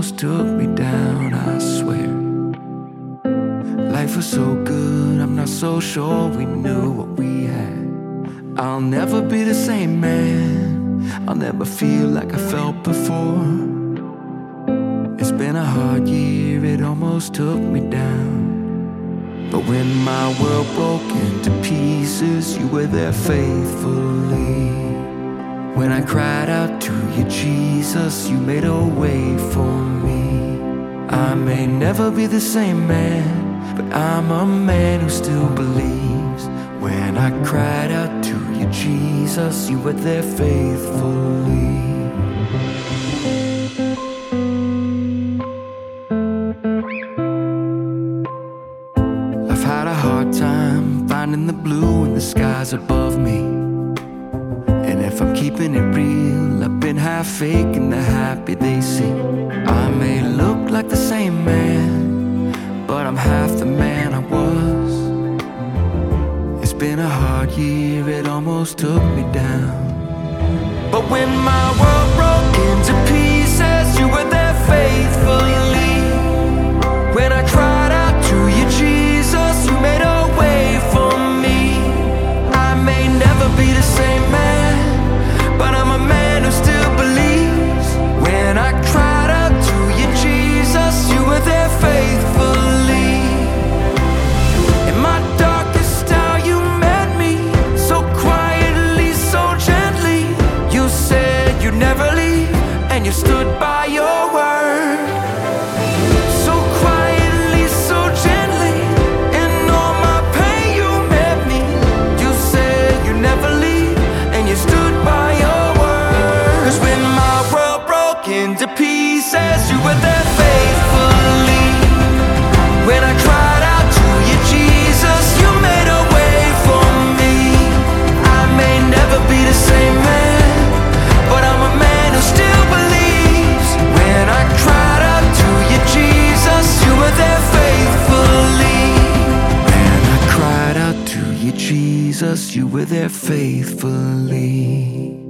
almost took me down, I swear. Life was so good, I'm not so sure we knew what we had. I'll never be the same man, I'll never feel like I felt before. It's been a hard year, it almost took me down. But when my world broke into pieces, you were there faithfully. When I cried out to you, Jesus, you made a way for me. I may never be the same man, but I'm a man who still believes. When I cried out to you, Jesus, you were there faithfully. I've had a hard time finding the blue in the skies above me. And if I'm keeping it real, I've been half faking the happy they see. I may look like the same man, but I'm half the man I was. It's been a hard year, it almost took me down. But when my world broke into pieces, you were there faithfully. When I cried out to you, Jesus, you made a way for me. I may never be the same man, but I'm a man who still believes. When I cried out to you, Jesus, you were there faithfully. In my darkest hour you met me, so quietly, so gently. You said you'd never leave, and you stood by your word. So quietly, so gently, in all my pain you met me. You said you'd never leave, and you stood by your word. 'Cause when my world broke into pieces, you were there faithfully. When I cried out to you, Jesus, you made a way for me. I may never be the same man, but I'm a man who still believes. When I cried out to you, Jesus, you were there faithfully. When I cried out to you, Jesus, you were there faithfully.